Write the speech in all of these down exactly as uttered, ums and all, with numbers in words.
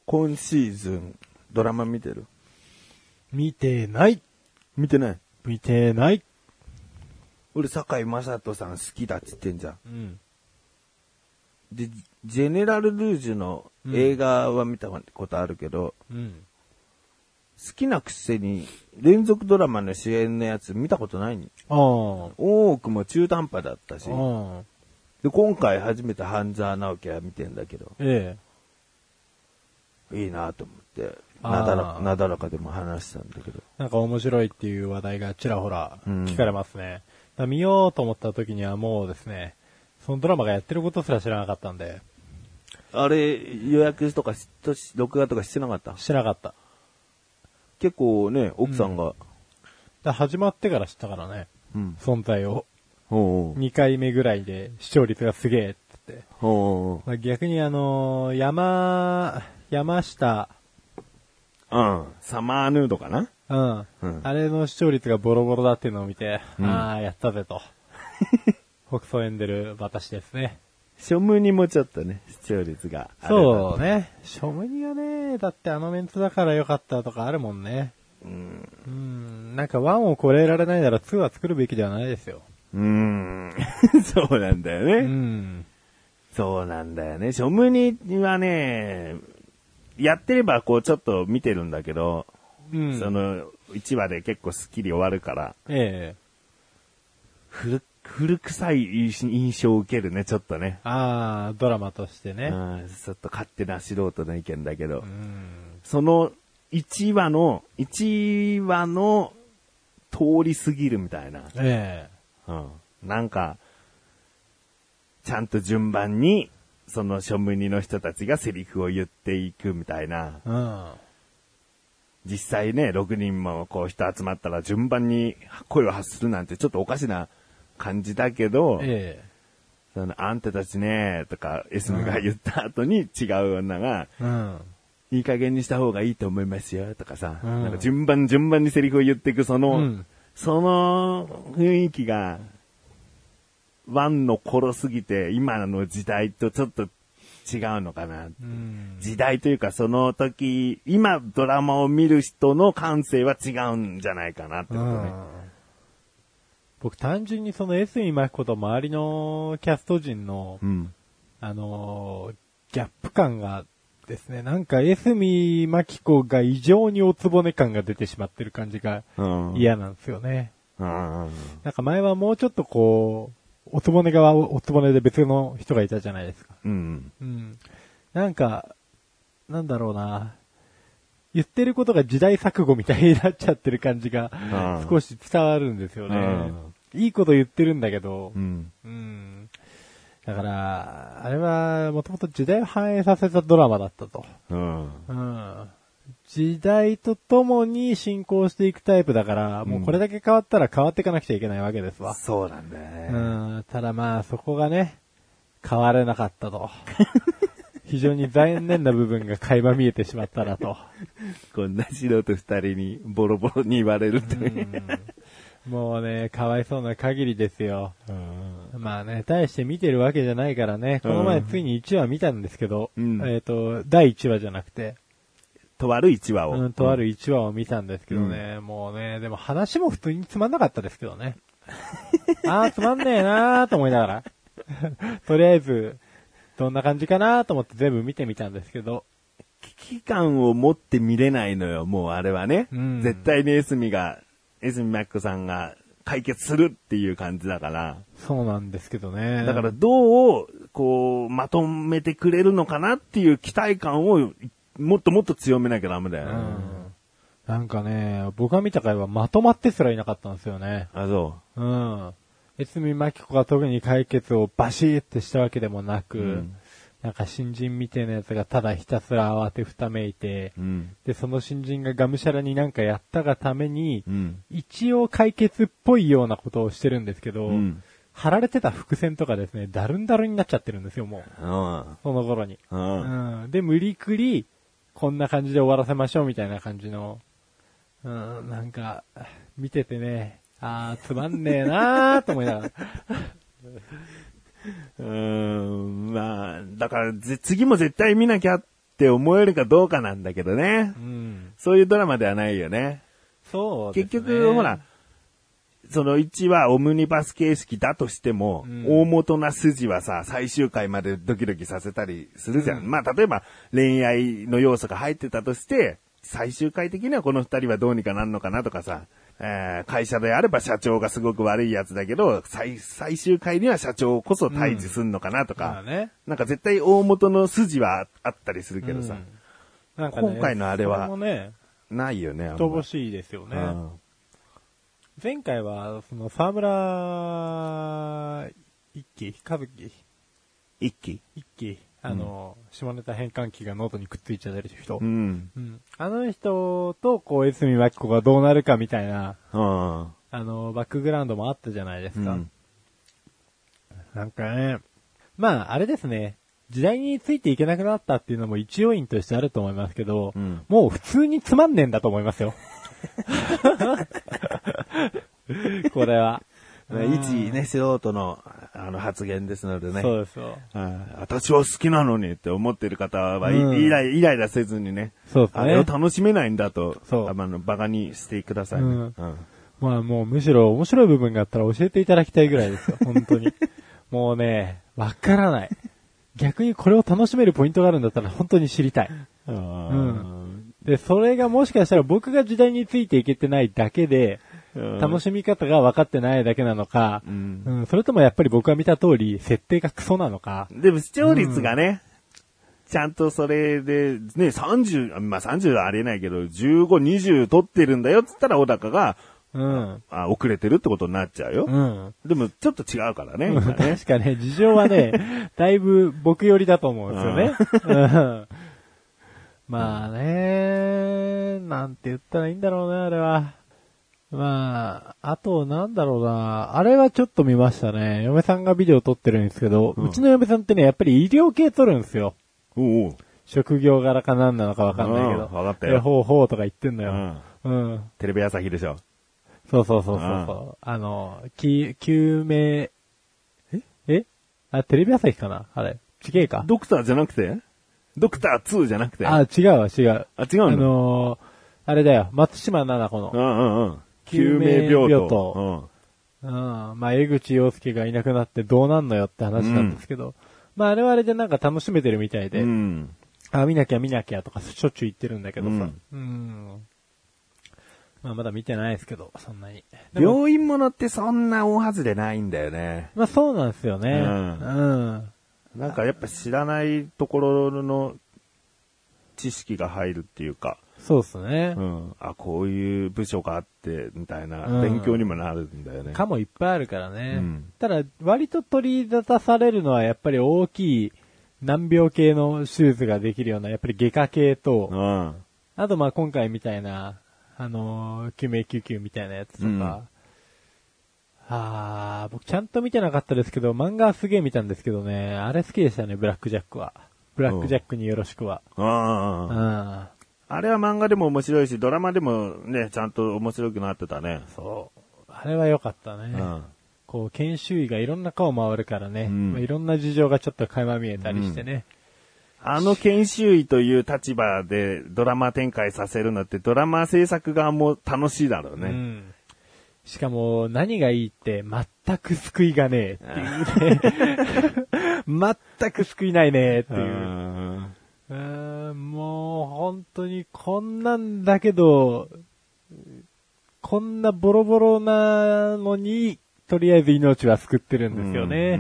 今シーズン、ドラマ見てる？ 見てない。 見てない。 見てない。 俺、堺雅人さん好きだっつってんじゃん。 うん。 で、ジェネラル・ルージュの映画は見たことあるけど、 うん。 好きなくせに連続ドラマの主演のやつ見たことないに。 ああ。 多くも中途半端だったし。 ああ。 で、今回初めて半沢直樹は見てんだけど、 えいいなと思って、 あーなだらか、なだらかでも話したんだけど。 え。なんか面白いっていう話題がちらほらうん聞かれますね。だから見ようと思った時にはもうですね、そのドラマがやってることすら知らなかったんで、 あれ、予約とかし、録画とかしてなかった？ 知らなかった。 結構ね、奥さんが、 だから始まってから知ったからね、 うん。 存在を。 おうにかいめぐらいで視聴率がすげえって言って。 おうおうまあ、逆にあのー、山、山下、 うん。サマーヌードかな？ うん、 うんあれの視聴率がボロボロだっていうのを見て、 うんああ、やったぜと。北総エンデル私ですね。 庶務にもちょっとね、視聴率があれば。 そうね。庶務にはね、だってあのメンツだからよかったとかあるもんね。 うん。 うん、なんかワンを超えられないならツーは作るべきではないですよ。 うーん。そうなんだよね。 うん。 そうなんだよね。庶務にはね、やってればこうちょっと見てるんだけど、 うん。 そのいちわで結構スッキリ終わるから、 ええ。 古、古臭い印象を受けるね、ちょっとね。 ああ、ドラマとしてね。 うん、ちょっと勝手な素人の意見だけど、 うん。 そのいちわの、いちわの通り過ぎるみたいな。 えうん。なんか、ちゃんと順番に、その庶務にの人たちがセリフを言っていくみたいな。 え。うん。 実際ね、ろくにんもこう人集まったら順番に声を発するなんてちょっとおかしな感じだけど、 ええ。 そのあんたたちね、とか、エスムが言った後に違う女が、 うん。 いい加減にした方がいいと思いますよ、とかさ、 うんなんか順番順番にセリフを言っていく、その、 うんその雰囲気が、ワンの頃すぎて、今の時代とちょっと違うのかな。 うん。 時代というか、その時、今ドラマを見る人の感性は違うんじゃないかなってことね。 うん僕単純にそのエスミマキコと周りのキャスト陣の、 うん。 あのーギャップ感がですね、なんかエスミマキコが異常におつぼね感が出てしまってる感じがうん。 嫌なんですよね。 うん。 なんか前はもうちょっとこう、おつぼね側おつぼねで別の人がいたじゃないですか。 うん。 うん。なんか、なんだろうな。言ってることが時代錯誤みたいになっちゃってる感じがうん少し伝わるんですよね。いいこと言ってるんだけど、 うん。 うん。だから、あれはもともと時代を反映させたドラマだったと。 うん。 うん。時代とともに進行していくタイプだから、もうこれだけ変わったら変わっていかなくちゃいけないわけですわ。 そうなんだよね。 うん。ただまあそこがね、変われなかったと。非常に残念な部分が垣間見えてしまったなと。 こんな素人二人にボロボロに言われるって。 もうね、かわいそうな限りですよ。まあね、大して見てるわけじゃないからね、この前ついにいちわ見たんですけど、 うんえっ、と、だいいちわじゃなくて、 とある一話を。 うん、とあるいちわを見たんですけどね、もうね、でも話も普通につまんなかったですけどね。あーつまんねえなーと思いながら。とりあえず、どんな感じかなと思って全部見てみたんですけど。 危機感を持って見れないのよ、もうあれはね。 うん絶対にエスミが、エスミマックさんが解決するっていう感じだから。 そうなんですけどね。 だからどう、こう、まとめてくれるのかなっていう期待感をもっともっと強めなきゃダメだよね。 うん。なんかね、僕が見た回はまとまってすらいなかったんですよね。 あ、そうん。エスミマキコが特に解決をバシーってしたわけでもなく、 うんなんか新人みたいなやつがただひたすら慌てふためいて、 う。うん。 で、その新人ががむしゃらになんかやったがために、 うん。 一応解決っぽいようなことをしてるんですけど、 うん。 貼られてた伏線とかですね、だるんだるんになっちゃってるんですよ、もう。 うん。 その頃に。 うん。 うん。で、無理くり、こんな感じで終わらせましょうみたいな感じの、うん、なんか、見ててね、あー、つまんねえなーと思いながら。 うーん、まあ、だからぜ、次も絶対見なきゃっって思えるかどうかなんだけどね。 うん。 そういうドラマではないよね。 そうですね。 結局、ほら、そのいちわオムニバス形式だとしても、うん、大元な筋はさ、最終回までドキドキさせたりするじゃん。うん、まあ、例えば恋愛の要素が入ってたとして、最終回的にはこの二人はどうにかなるのかなとかさ、えー、会社であれば社長がすごく悪いやつだけど、最、最終回には社長こそ退治すんのかなとか、うんね、なんか絶対大元の筋はあったりするけどさ、うん、なんかね、今回のあれは、ないよね。 乏しいですよね。うん、前回は、その、沢村一輝和樹一輝一輝あの、うん、下ネタ変換器がノートにくっついちゃってる人。 うん。 うん。あの人と、こう、江角真紀子がどうなるかみたいな、 うん、 あの、バックグラウンドもあったじゃないですか。うん、なんかね、まあ、あれですね。時代についていけなくなったっていうのも一要因としてあると思いますけど、うん、もう普通につまんねえんだと思いますよ。これは。 一ね、素人の、あの発言ですのでね。 そうですよ。 私は好きなのにって思ってる方は、うん、イライライラせずにね。 そうですね。 あれを楽しめないんだと、そう。あの、バカにしてくださいね。うんうん、 まあもうむしろ面白い部分があったら教えていただきたいぐらいですよ。本当に。もうね、わからない。逆にこれを楽しめるポイントがあるんだったら本当に知りたい。うん。で、それがもしかしたら僕が時代についていけてないだけで、楽しみ方が分かってないだけなのか、うんうん、それともやっぱり僕が見た通り設定がクソなのか。 でも視聴率がね、うん、ちゃんとそれで、ね、さんじゅう、まあさんじゅうはありえないけど、じゅうご、にじゅう取ってるんだよって言ったら小高が、うん、あ遅れてるってことになっちゃうよ。うん、でもちょっと違うからね。ね確かね、事情はね、だいぶ僕寄りだと思うんですよね。うんまあね、なんて言ったらいいんだろうね、あれは。まあ、あとなんだろうな、あれはちょっと見ましたね。嫁さんがビデオ撮ってるんですけど、うん、うちの嫁さんってね、やっぱり医療系撮るんですよ。 おうおう職業柄か何なのかわかんないけど。 わかったよ。 え、ほうほうとか言ってんのよ。うん。うん、 テレビ朝日でしょ。 そうそうそうそうそう。あの、き、救命、ええあ、テレビ朝日かなあれ。違えか。 ドクターじゃなくてドクターツーじゃなくてあ、違うわ、違う。 あ、違うのあのー、あれだよ、松島奈々子の。 うんうんうん。救命病棟。うん。うん。まあ、江口洋介がいなくなってどうなんのよって話なんですけど。うん、まあ、あれはあれでなんか楽しめてるみたいで。うん。あ、見なきゃ見なきゃとかしょっちゅう言ってるんだけどさ。うん。うんまあ、まだ見てないですけど、そんなに。 病院ものってそんな大はずでないんだよね。 まあ、そうなんですよね。うん。 うん。なんかやっぱ知らないところの知識が入るっていうか。 そうですね。 うん。あ、こういう部署があって、みたいな、勉強にもなるんだよね。 かもいっぱいあるからね。うん、ただ、割と取り立たされるのはやっぱり大きい難病系の手術ができるような、やっぱり外科系と、うん、あとまあ今回みたいな、あのー、救命救急みたいなやつとか、うん、あー、僕ちゃんと見てなかったですけど、漫画はすげえ見たんですけどね、あれ好きでしたね、ブラックジャックは。ブラックジャックによろしくは。 ああ。あれは漫画でも面白いし、ドラマでもね、ちゃんと面白くなってたね。 そう。あれは良かったね。うん、こう、研修医がいろんな顔回るからね、うんまあ、いろんな事情がちょっと垣間見えたりしてね。 うん、あの研修医という立場でドラマ展開させるのってドラマ制作側も楽しいだろうね。うんしかも、何がいいって、全く救いがねえっていうね。全く救いないねっていう。うーんもう、本当にこんなんだけど、こんなボロボロなのに、とりあえず命は救ってるんですよね。うん。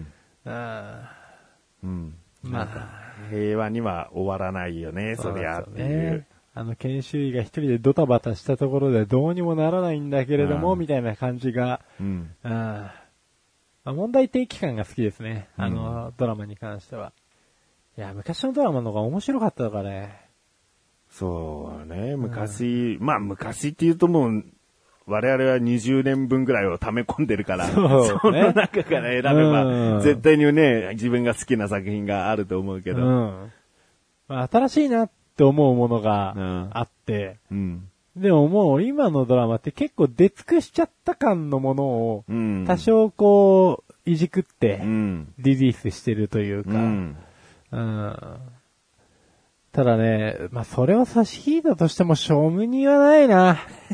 あうん、まあ、平和には終わらないよね、そりゃっていう。 あの研修医が一人でドタバタしたところでどうにもならないんだけれども、みたいな感じが、うんあまあ、問題提起感が好きですね。あの、うん、ドラマに関しては。いや、昔のドラマの方が面白かったからね。 そうね、昔、うん、まあ昔って言うともう、我々はにじゅうねんぶんぐらいを溜め込んでるから、そ, ね、その中から選べば、うん、絶対にね、自分が好きな作品があると思うけど。うんまあ、新しいなって思うものがあって、うんうん、でももう今のドラマって結構出尽くしちゃった感のものを、多少こう、いじくって、リリースしてるというか、うんうん、 ただね、まあ、それを差し引いたとしても、庶務にはないな。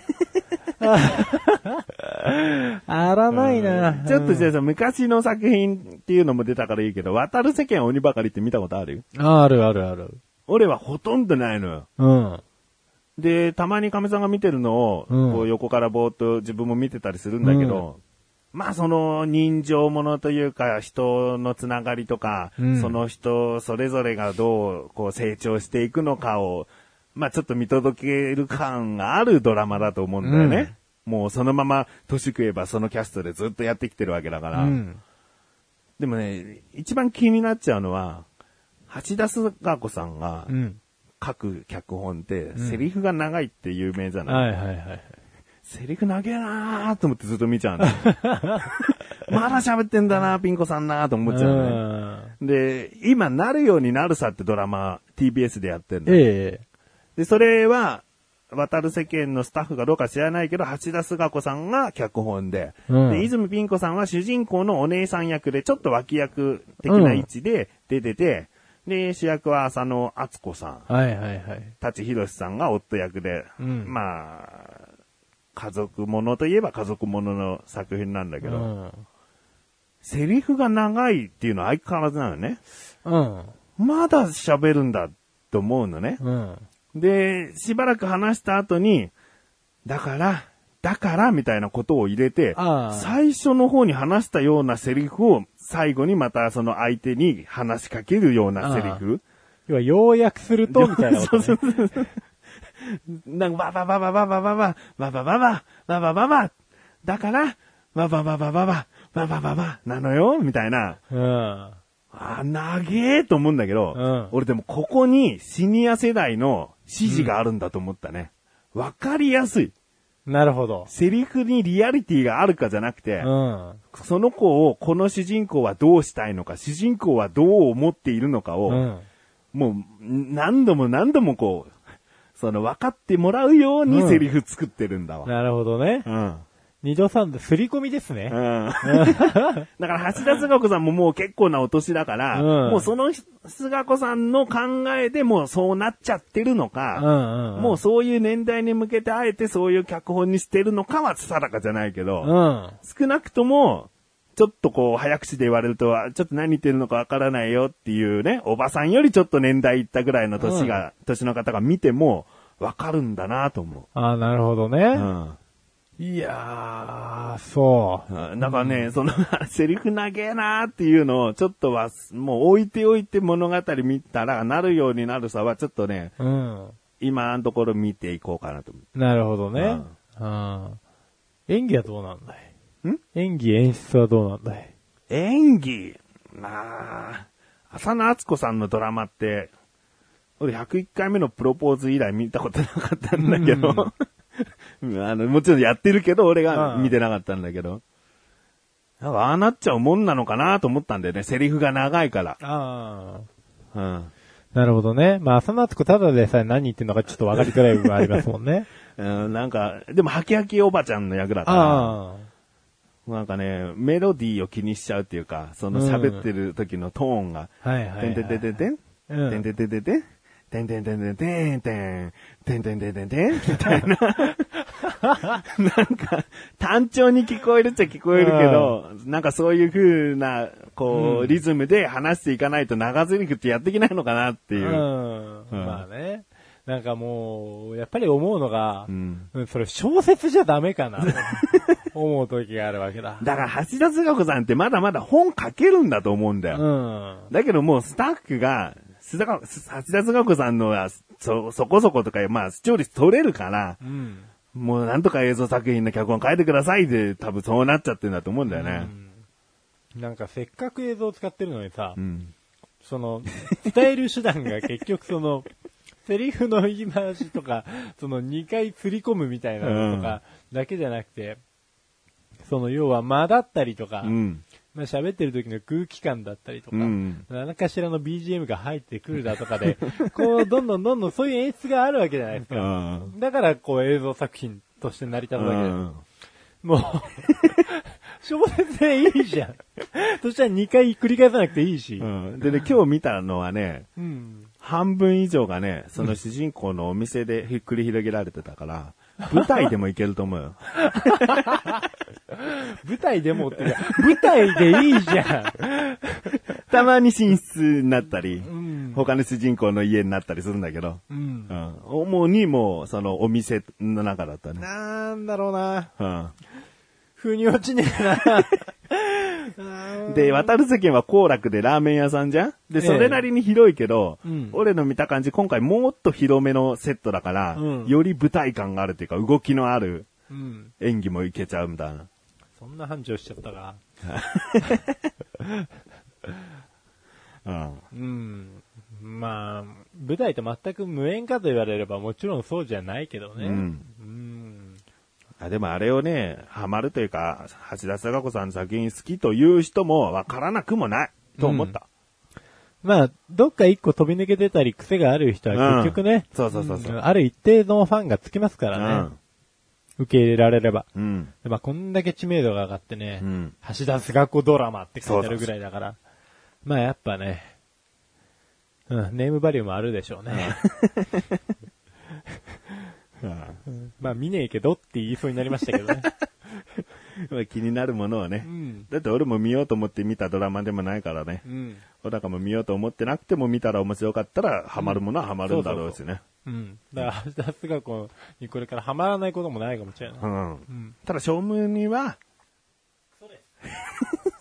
あらないな。 ちょっとじゃあさ、昔の作品っていうのも出たからいいけど、渡る世間は鬼ばかりって見たことある？ あ、あるあるある。 俺はほとんどないのよ。 うん。 で、たまに亀さんが見てるのを、 うん、 こう横からぼーっと自分も見てたりするんだけど、うん、まあその人情ものというか人のつながりとか、うん、その人それぞれがどうこう成長していくのかを、まあちょっと見届ける感があるドラマだと思うんだよね。うん、もうそのまま年食えばそのキャストでずっとやってきてるわけだから。うん、でもね、一番気になっちゃうのは、橋田壽賀子さんが、うん書く脚本って、セリフが長いって有名じゃない、うん、はいはいはい。セリフ長えなーと思ってずっと見ちゃうんだまだ喋ってんだなーピン子さんなーと思っちゃうね。で、今なるようになるさってドラマ ティービーエス でやってんの。ええ。で、それは、渡る世間のスタッフがどうか知らないけど、橋田壽賀子さんが脚本で、うん、で、泉ピン子さんは主人公のお姉さん役で、ちょっと脇役的な位置で出てて、うんで、主役は浅野敦子さん。はいはいはい。舘ひろしさんが夫役で、うん、まあ、家族ものといえば家族ものの作品なんだけど、うん、セリフが長いっていうのは相変わらずなのね。うん。まだ喋るんだと思うのね。うん。で、しばらく話した後に、だから、だからみたいなことを入れて、最初の方に話したようなセリフを最後にまたその相手に話しかけるようなセリフ。 要は要約するとみたいなこと、ね。そうそうそう。 なんかバババババババババババババババババだからババババババババババなのよみたいな。うん。あ、長えと思うんだけど、うん、俺でもここにシニア世代の指示があるんだと思ったね。わ、うん、かりやすい。 なるほど。 セリフにリアリティがあるかじゃなくて、うん、その子をこの主人公はどうしたいのか、主人公はどう思っているのかを、うん、もう何度も何度もこう、その分かってもらうようにセリフ作ってるんだわ。 うん、なるほどね。うん。二度三度、すり込みですね。うん。 だから橋田壽賀子さんももう結構なお年だから、うん、もうその壽賀子さんの考えでもうそうなっちゃってるのか、うんうんうん、もうそういう年代に向けてあえてそういう脚本にしてるのかは定かじゃないけど、うん、少なくとも、ちょっとこう早口で言われると、ちょっと何言ってるのかわからないよっていうね、おばさんよりちょっと年代いったぐらいの年が、うん、年の方が見てもわかるんだなと思う。 ああ、なるほどね。うんいやー、そう。 だからね、うん、その、セリフ長えなーっていうのを、ちょっとは、もう置いておいて物語見たら、なるようになるさは、ちょっとね、うん、今のところ見ていこうかなと思う。 なるほどね。うん、演技はどうなんだいん演技、演出はどうなんだい演技まあ、浅野敦子さんのドラマって、俺ひゃくいっかいめのプロポーズ以来見たことなかったんだけど、うんあの、もちろんやってるけど、俺が見てなかったんだけど。なんか、ああなっちゃうもんなのかなと思ったんだよね。セリフが長いから。ああ。うん。なるほどね。まあ、浅野敦子ただでさえ何言ってんのかちょっと分かりづらい部分ありますもんね。 うん、なんか、でも、ハキハキおばちゃんの役だから。ああ。なんかね、メロディーを気にしちゃうっていうか、その喋ってる時のトーンが。うん、はいはい、はい。てんてんてんてんてん。うん。てんてんてんてんてん。てんてんてんてんてんてん、てんてんてんてんてん、みたいな。なんか、単調に聞こえるっちゃ聞こえるけど、なんかそういう風な、こう、リズムで話していかないと長ゼリフってやっていけないのかなっていう。 うんうん、まあね。なんかもう、やっぱり思うのが、うん、それ小説じゃダメかな、と思う時があるわけだ。 だから橋田壽賀子さんってまだまだ本書けるんだと思うんだよ。うん、だけどもうスタッフが、橋田壽賀子さんのはそ、そこそことか、まあ、視聴率取れるから、うん、もうなんとか映像作品の脚本書いてくださいで、多分そうなっちゃってるんだと思うんだよね。 うん、なんかせっかく映像を使ってるのにさ、うん、その、伝える手段が結局その、セリフの言い回しとか、そのにかい釣り込むみたいなのとかだけじゃなくて、その要は間だったりとか、うんまあ、喋ってる時の空気感だったりとか、うん、何かしらの ビージーエム が入ってくるだとかで、こう、どんどんどんどんそういう演出があるわけじゃないですか。だから、こう、映像作品として成り立つわけです。もう、小説でいいじゃん。そしたらにかい繰り返さなくていいし。うん、でね、今日見たのはね、うん、 半分以上がね、その主人公のお店で繰り広げられてたから、舞台でもいけると思うよ。 舞台でもってか、舞台でいいじゃん。 たまに寝室になったり、 うん、 他の主人公の家になったりするんだけど、 うんうん、主にもうそのお店の中だったね。 なんだろうな。 うん、 腑に落ちねえな。で、渡る世間は行楽でラーメン屋さんじゃんで、それなりに広いけど、 ええうん、 俺の見た感じ、今回もっと広めのセットだから、うん、より舞台感があるっていうか、動きのある演技もいけちゃうみたいな。 そんな繁盛しちゃったか。うん、うん。まあ、舞台と全く無縁かと言われればもちろんそうじゃないけどね。うん。うんあでもあれをね、ハマるというか、橋田壽賀子さんの作品好きという人もわからなくもないと思った。 うん、まあ、どっか一個飛び抜けてたり癖がある人は結局ね、 うん、そうそうそうそう、 うん、ある一定のファンがつきますからね。うん受け入れられれば。 うん。 まあ、こんだけ知名度が上がってね、 うん、 橋田壽賀子ドラマって書いてあるぐらいだから。そうそうそうまあ、やっぱね、うん、ネームバリューもあるでしょうね。うん、まあ、見ねえけどって言いそうになりましたけどね。 まあ気になるものはね、 うん。 だって俺も見ようと思って見たドラマでもないからね。 うん。 小高も見ようと思ってなくても見たら面白かったら、ハマるものはハマるんだろうしね。うんそうそうそううん。だから、橋田壽賀子にこれからハマらないこともないかもしれない。 うん。うん、ただ、正夢には、 そうです。